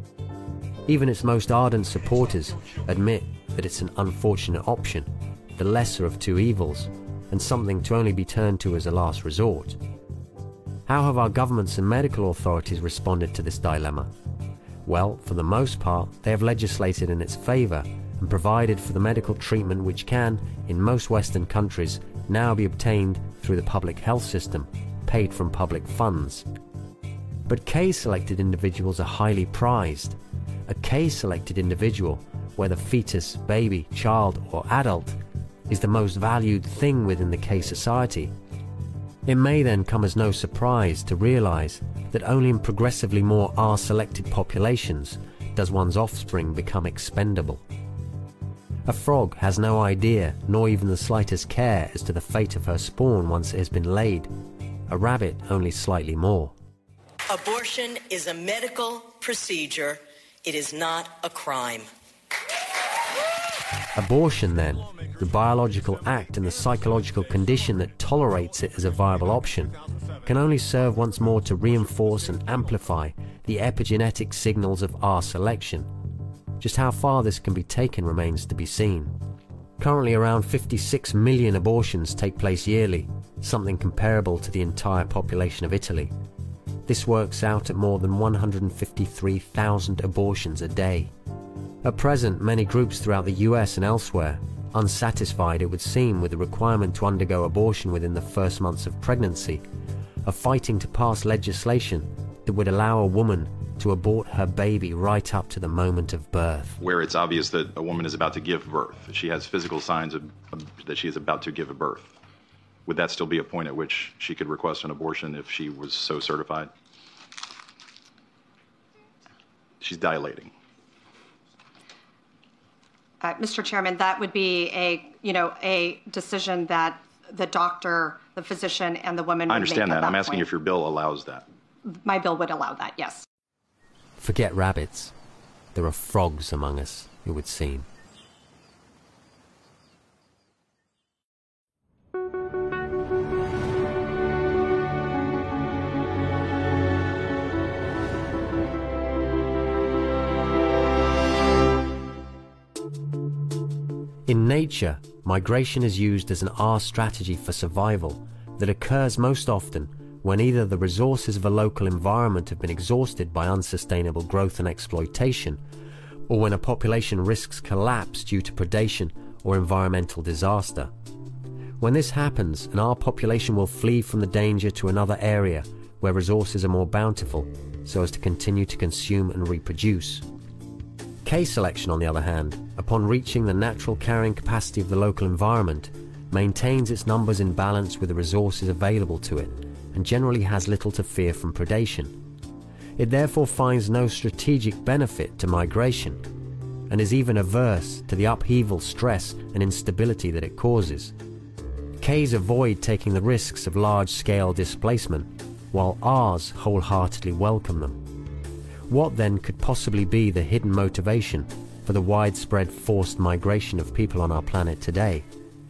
Even its most ardent supporters admit that it's an unfortunate option, the lesser of two evils, and something to only be turned to as a last resort. How have our governments and medical authorities responded to this dilemma? Well, for the most part, they have legislated in its favour and provided for the medical treatment which can, in most Western countries, now be obtained through the public health system, paid from public funds. But K-selected individuals are highly prized. A K-selected individual, whether fetus, baby, child or adult, is the most valued thing within the K society. It may then come as no surprise to realise that only in progressively more R-selected populations does one's offspring become expendable. A frog has no idea, nor even the slightest care as to the fate of her spawn once it has been laid. A rabbit only slightly more. Abortion is a medical procedure. It is not a crime. Abortion, then, the biological act and the psychological condition that tolerates it as a viable option, can only serve once more to reinforce and amplify the epigenetic signals of R-selection. Just how far this can be taken remains to be seen. Currently around 56 million abortions take place yearly, something comparable to the entire population of Italy. This works out at more than 153,000 abortions a day. At present, many groups throughout the US and elsewhere, unsatisfied it would seem with the requirement to undergo abortion within the first months of pregnancy, are fighting to pass legislation that would allow a woman to abort her baby right up to the moment of birth. Where it's obvious that a woman is about to give birth, she has physical signs that she is about to give a birth. Would that still be a point at which she could request an abortion if she was so certified? She's dilating. Mr. Chairman, that would be a decision that the doctor, the physician, and the woman would make. I understand that. I'm asking point. if your bill allows that. My bill would allow that, yes. Forget rabbits. There are frogs among us, it would seem. In nature, migration is used as an R strategy for survival that occurs most often when either the resources of a local environment have been exhausted by unsustainable growth and exploitation, or when a population risks collapse due to predation or environmental disaster. When this happens, an R population will flee from the danger to another area where resources are more bountiful, so as to continue to consume and reproduce. K-selection, on the other hand, upon reaching the natural carrying capacity of the local environment, maintains its numbers in balance with the resources available to it, and generally has little to fear from predation. It therefore finds no strategic benefit to migration, and is even averse to the upheaval, stress, and instability that it causes. Ks avoid taking the risks of large-scale displacement, while Rs wholeheartedly welcome them. What then could possibly be the hidden motivation for the widespread forced migration of people on our planet today?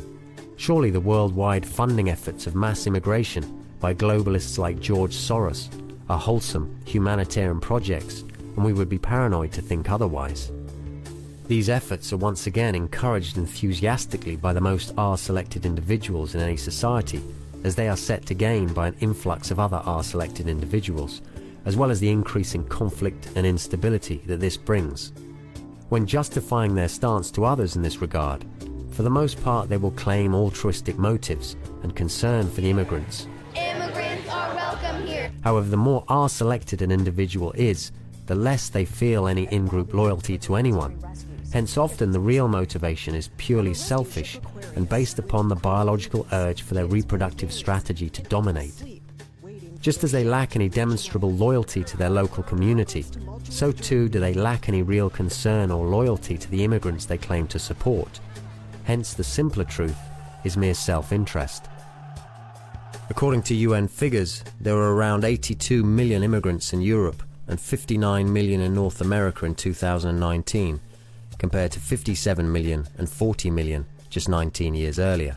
Surely the worldwide funding efforts of mass immigration by globalists like George Soros are wholesome humanitarian projects, and we would be paranoid to think otherwise. These efforts are once again encouraged enthusiastically by the most R-selected individuals in any society, as they are set to gain by an influx of other R-selected individuals, as well as the increasing conflict and instability that this brings. When justifying their stance to others in this regard, for the most part they will claim altruistic motives and concern for the immigrants. Immigrants are welcome here. However, the more R-selected an individual is, the less they feel any in-group loyalty to anyone. Hence often the real motivation is purely selfish and based upon the biological urge for their reproductive strategy to dominate. Just as they lack any demonstrable loyalty to their local community, so too do they lack any real concern or loyalty to the immigrants they claim to support. Hence the simpler truth is mere self-interest. According to UN figures, there were around 82 million immigrants in Europe and 59 million in North America in 2019, compared to 57 million and 40 million just 19 years earlier.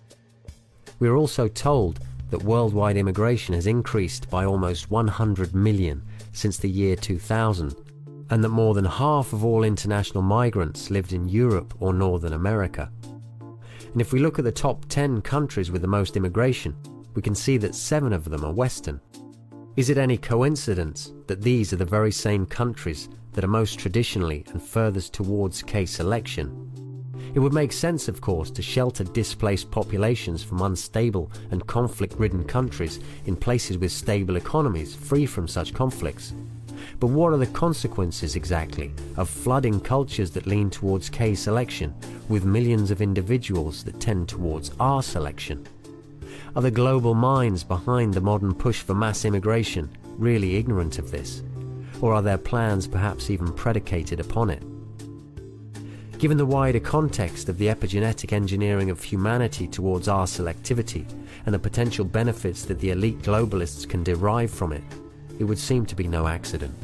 We are also told that worldwide immigration has increased by almost 100 million since the year 2000, and that more than half of all international migrants lived in Europe or Northern America. And if we look at the top 10 countries with the most immigration, we can see that 7 of them are Western. Is it any coincidence that these are the very same countries that are most traditionally and furthest towards K-selection? It would make sense, of course, to shelter displaced populations from unstable and conflict-ridden countries in places with stable economies free from such conflicts. But what are the consequences exactly of flooding cultures that lean towards K-selection with millions of individuals that tend towards R-selection? Are the global minds behind the modern push for mass immigration really ignorant of this? Or are their plans perhaps even predicated upon it? Given the wider context of the epigenetic engineering of humanity towards R-selectivity and the potential benefits that the elite globalists can derive from it, it would seem to be no accident.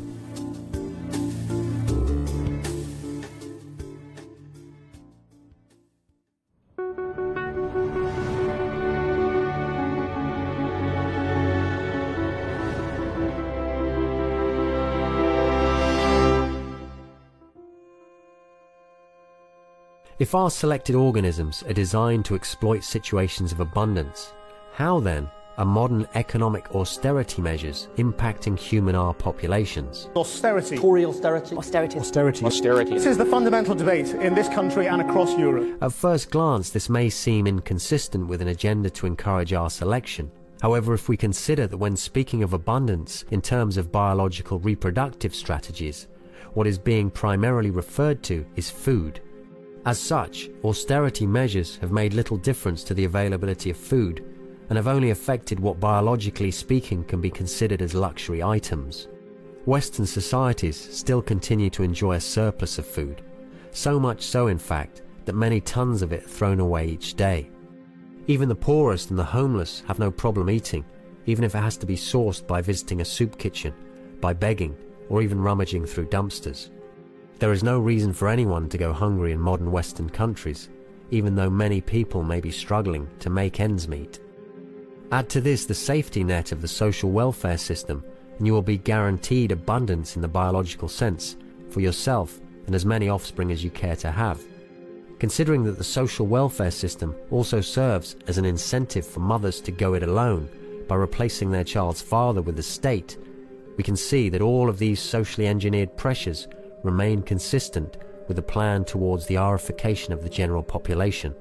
If R-selected organisms are designed to exploit situations of abundance, how then are modern economic austerity measures impacting human R populations? Austerity. Tory austerity. Austerity. Austerity. Austerity. This is the fundamental debate in this country and across Europe. At first glance, this may seem inconsistent with an agenda to encourage R-selection. However, if we consider that when speaking of abundance in terms of biological reproductive strategies, what is being primarily referred to is food. As such, austerity measures have made little difference to the availability of food and have only affected what biologically speaking can be considered as luxury items. Western societies still continue to enjoy a surplus of food, so much so in fact that many tons of it are thrown away each day. Even the poorest and the homeless have no problem eating, even if it has to be sourced by visiting a soup kitchen, by begging, or even rummaging through dumpsters. There is no reason for anyone to go hungry in modern Western countries, even though many people may be struggling to make ends meet. Add to this the safety net of the social welfare system, and you will be guaranteed abundance in the biological sense for yourself and as many offspring as you care to have. Considering that the social welfare system also serves as an incentive for mothers to go it alone by replacing their child's father with the state, we can see that all of these socially engineered pressures remain consistent with the plan towards the R-ification of the general population.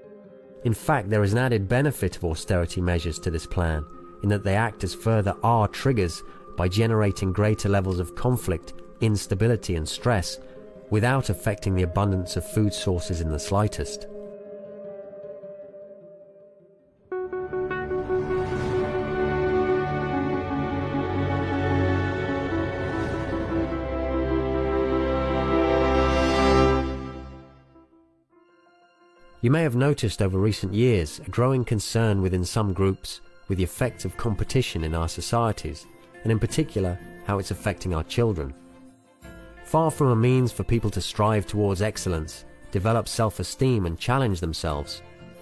In fact, there is an added benefit of austerity measures to this plan, in that they act as further R triggers by generating greater levels of conflict, instability and stress, without affecting the abundance of food sources in the slightest. You may have noticed over recent years a growing concern within some groups with the effects of competition in our societies, and in particular, how it's affecting our children. Far from a means for people to strive towards excellence, develop self-esteem and challenge themselves,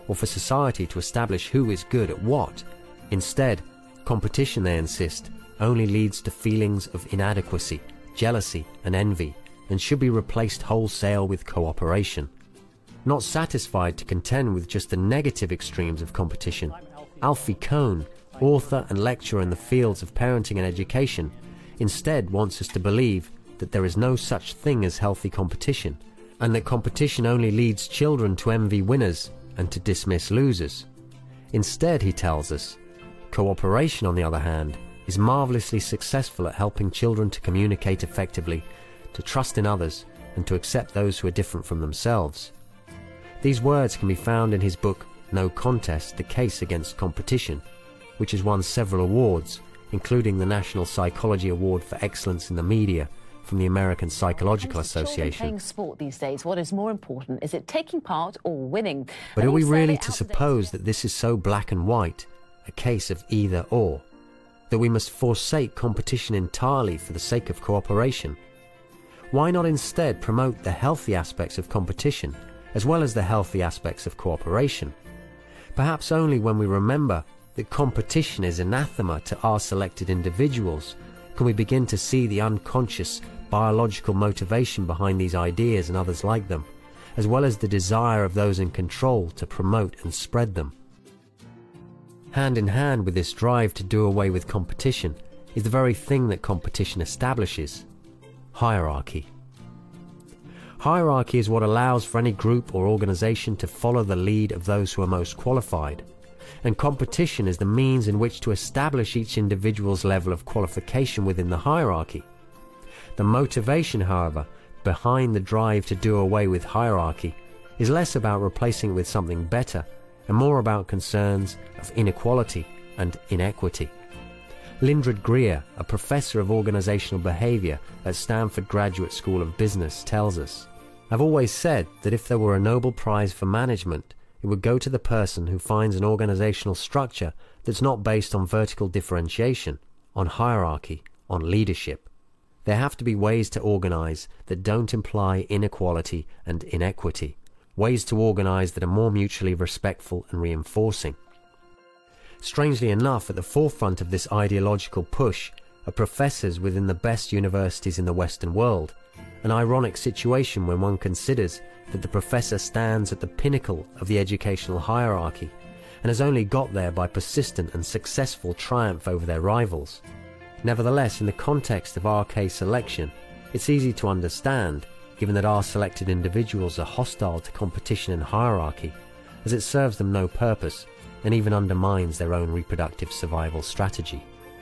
or for society to establish who is good at what. Instead, competition, they insist, only leads to feelings of inadequacy, jealousy and envy, and should be replaced wholesale with cooperation. Not satisfied to contend with just the negative extremes of competition, Alfie Kohn, author and lecturer in the fields of parenting and education, instead wants us to believe that there is no such thing as healthy competition, and that competition only leads children to envy winners and to dismiss losers. Instead, he tells us, cooperation, on the other hand, is marvelously successful at helping children to communicate effectively, to trust in others, and to accept those who are different from themselves. These words can be found in his book, No Contest, The Case Against Competition, which has won several awards, including the National Psychology Award for Excellence in the Media from the American Psychological Association. Playing sport these days, what is more important? Is it taking part or winning? But are we really to suppose that this is so black and white, a case of either or, that we must forsake competition entirely for the sake of cooperation? Why not instead promote the healthy aspects of competition as well as the healthy aspects of cooperation? Perhaps only when we remember that competition is anathema to our selected individuals can we begin to see the unconscious biological motivation behind these ideas and others like them, as well as the desire of those in control to promote and spread them. Hand in hand with this drive to do away with competition is the very thing that competition establishes: hierarchy. Hierarchy is what allows for any group or organization to follow the lead of those who are most qualified, and competition is the means in which to establish each individual's level of qualification within the hierarchy. The motivation, however, behind the drive to do away with hierarchy is less about replacing it with something better and more about concerns of inequality and inequity. Lindred Greer, a professor of organizational behavior at Stanford Graduate School of Business, tells us, "I've always said that if there were a Nobel Prize for management, it would go to the person who finds an organizational structure that's not based on vertical differentiation, on hierarchy, on leadership. There have to be ways to organize that don't imply inequality and inequity, ways to organize that are more mutually respectful and reinforcing." Strangely enough, at the forefront of this ideological push are professors within the best universities in the Western world, an ironic situation when one considers that the professor stands at the pinnacle of the educational hierarchy and has only got there by persistent and successful triumph over their rivals. Nevertheless, in the context of RK selection, it's easy to understand, given that our selected individuals are hostile to competition and hierarchy, as it serves them no purpose and even undermines their own reproductive survival strategy.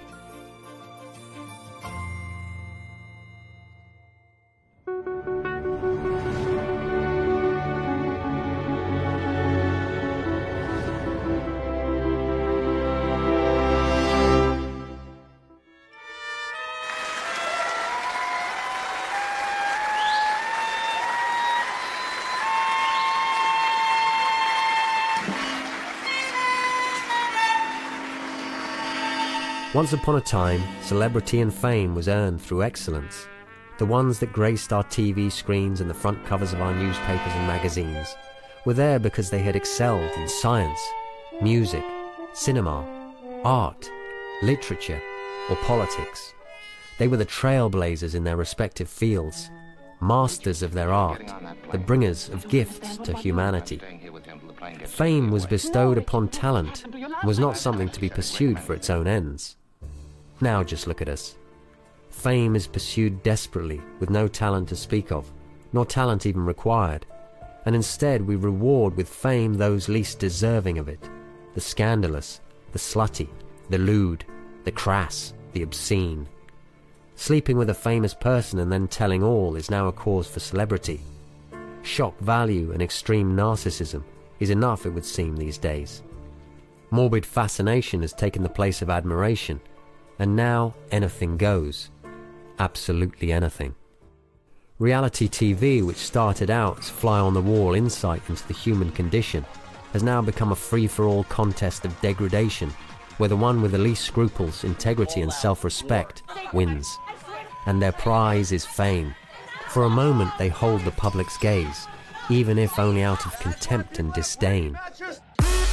Once upon a time, celebrity and fame was earned through excellence. The ones that graced our TV screens and the front covers of our newspapers and magazines were there because they had excelled in science, music, cinema, art, literature, or politics. They were the trailblazers in their respective fields, masters of their art, the bringers of gifts to humanity. Fame was bestowed upon talent and was not something to be pursued for its own ends. Now just look at us. Fame is pursued desperately with no talent to speak of, nor talent even required, and instead we reward with fame those least deserving of it: the scandalous, the slutty, the lewd, the crass, the obscene. Sleeping with a famous person and then telling all is now a cause for celebrity. Shock value and extreme narcissism is enough, it would seem, these days. Morbid fascination has taken the place of admiration, and now anything goes. Absolutely anything. Reality TV, which started out as fly-on-the-wall insight into the human condition, has now become a free-for-all contest of degradation, where the one with the least scruples, integrity and self-respect wins. And their prize is fame. For a moment they hold the public's gaze, even if only out of contempt and disdain.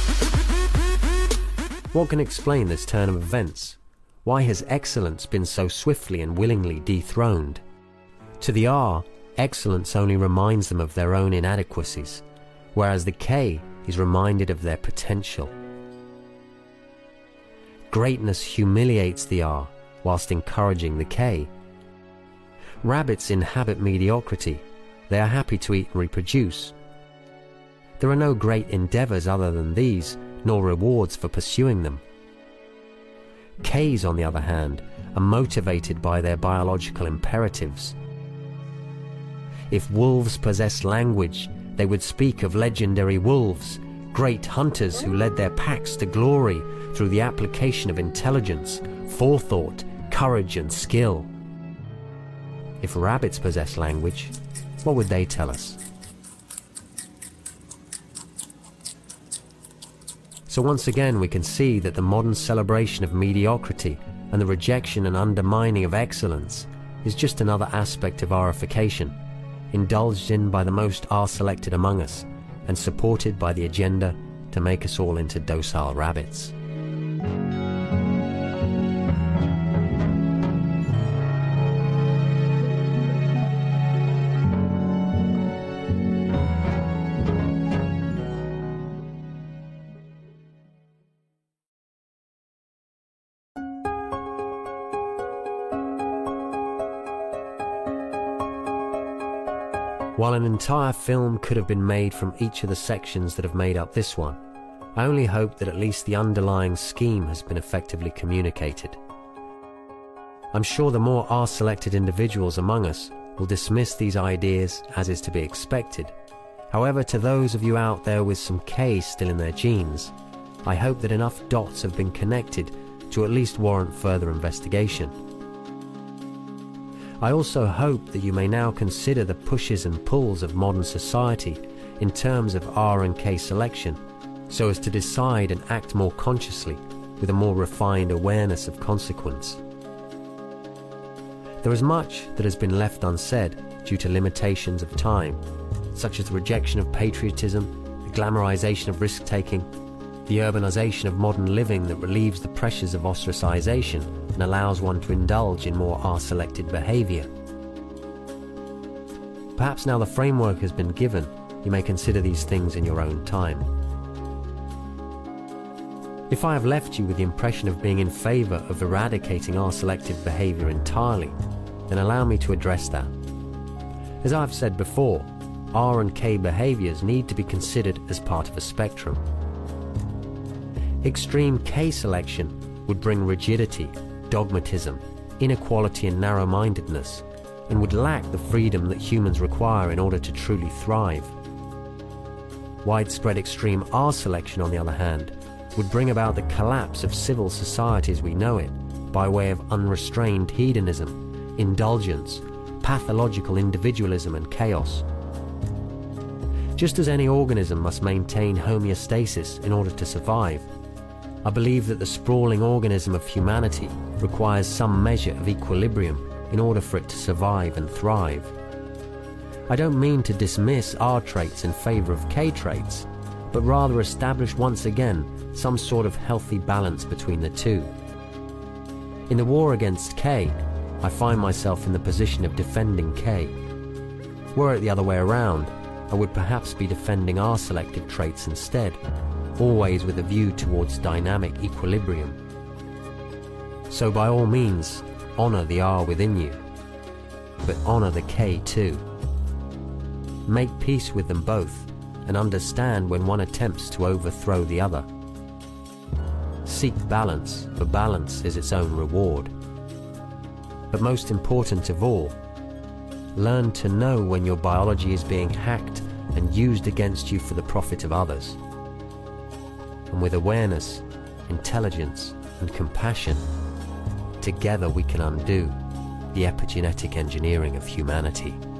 What can explain this turn of events? Why has excellence been so swiftly and willingly dethroned? To the R, excellence only reminds them of their own inadequacies, whereas the K is reminded of their potential. Greatness humiliates the R, whilst encouraging the K. Rabbits inhabit mediocrity. They are happy to eat and reproduce. There are no great endeavors other than these, nor rewards for pursuing them. Ks, on the other hand, are motivated by their biological imperatives. If wolves possessed language, they would speak of legendary wolves, great hunters who led their packs to glory through the application of intelligence, forethought, courage and skill. If rabbits possessed language, what would they tell us? So once again we can see that the modern celebration of mediocrity and the rejection and undermining of excellence is just another aspect of Rification, indulged in by the most R-selected among us and supported by the agenda to make us all into docile rabbits. While an entire film could have been made from each of the sections that have made up this one, I only hope that at least the underlying scheme has been effectively communicated. I'm sure the more R-selected individuals among us will dismiss these ideas as is to be expected. However, to those of you out there with some K still in their genes, I hope that enough dots have been connected to at least warrant further investigation. I also hope that you may now consider the pushes and pulls of modern society in terms of R and K selection, so as to decide and act more consciously with a more refined awareness of consequence. There is much that has been left unsaid due to limitations of time, such as the rejection of patriotism, the glamorization of risk-taking, the urbanization of modern living that relieves the pressures of ostracization and allows one to indulge in more R-selected behavior. Perhaps now the framework has been given, you may consider these things in your own time. If I have left you with the impression of being in favor of eradicating R-selected behavior entirely, then allow me to address that. As I've said before, R and K behaviors need to be considered as part of a spectrum. Extreme K selection would bring rigidity, dogmatism, inequality and narrow-mindedness, and would lack the freedom that humans require in order to truly thrive. Widespread extreme R selection, on the other hand, would bring about the collapse of civil society as we know it, by way of unrestrained hedonism, indulgence, pathological individualism and chaos. Just as any organism must maintain homeostasis in order to survive, I believe that the sprawling organism of humanity requires some measure of equilibrium in order for it to survive and thrive. I don't mean to dismiss R traits in favor of K traits, but rather establish once again some sort of healthy balance between the two. In the war against K, I find myself in the position of defending K. Were it the other way around, I would perhaps be defending R-selected traits instead, always with a view towards dynamic equilibrium. So by all means, honor the R within you, but honor the K too. Make peace with them both and understand when one attempts to overthrow the other. Seek balance, for balance is its own reward. But most important of all, learn to know when your biology is being hacked and used against you for the profit of others. And with awareness, intelligence, and compassion, together we can undo the epigenetic engineering of humanity.